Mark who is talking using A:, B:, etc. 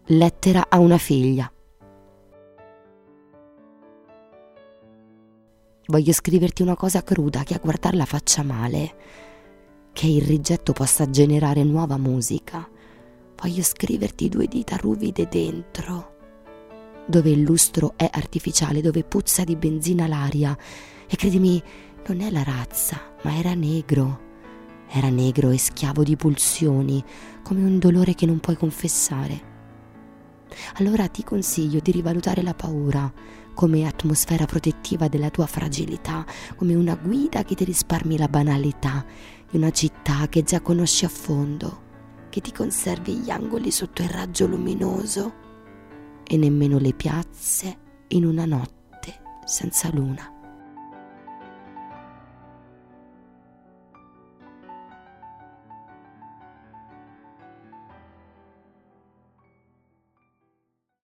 A: Lettera a una figlia. Voglio scriverti una cosa cruda che a guardarla faccia male, che il rigetto possa generare nuova musica. Voglio scriverti 2 dita ruvide dentro, dove il lustro è artificiale, dove puzza di benzina l'aria. E credimi, non è la razza, ma era negro. Era negro e schiavo di pulsioni, come un dolore che non puoi confessare. Allora ti consiglio di rivalutare la paura come atmosfera protettiva della tua fragilità, come una guida che ti risparmi la banalità di una città che già conosci a fondo, che ti conservi gli angoli sotto il raggio luminoso e nemmeno le piazze in una notte senza luna.